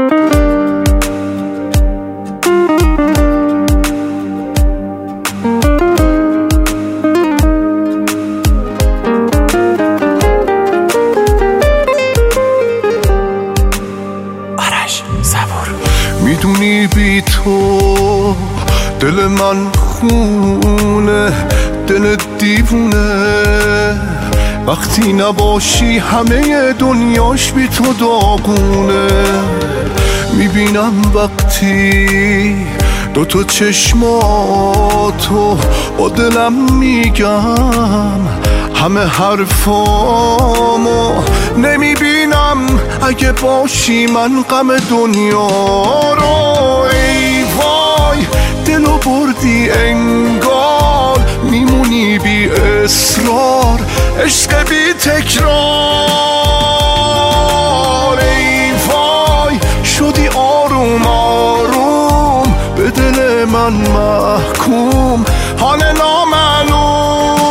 میدونی بی تو دل من خونه، دل دیوونه، وقتی نباشی همه دنیاش بی تو داغونه. میبینم وقتی دوتا چشماتو با دلم میگم همه حرفامو نمیبینم، اگه باشی من غم دنیا رو. ای وای دلو بردی انگار میمونی بی اصرار، عشق بی تکرار. ای وای شدی آروم آروم به دل من محکوم، حال نامعلوم.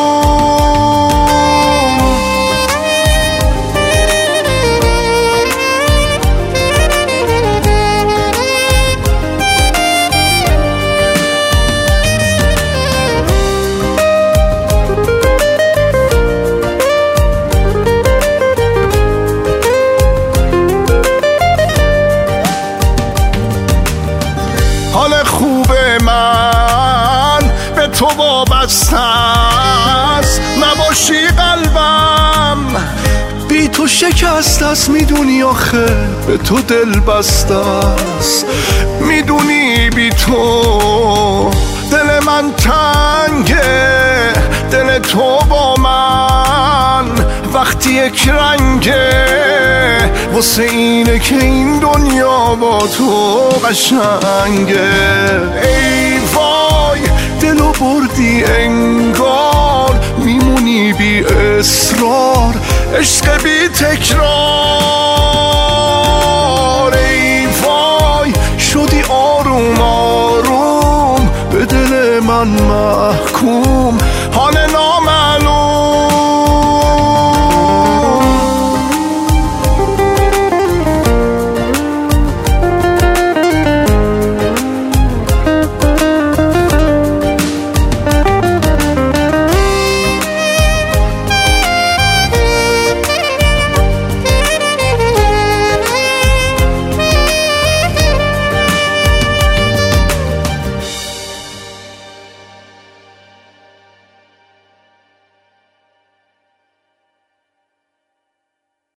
حال خوب من به تو وابسته است، نباشی قلبم بی تو شکست است. میدونی آخه به تو دل بسته است، میدونی بی تو دل من تنگه، دل تو با من وقتی یک رنگه، واسه اینه که این دنیا با تو قشنگه. ای وای دلو بردی انگار میمونی بی اصرار، عشق بی تکرار.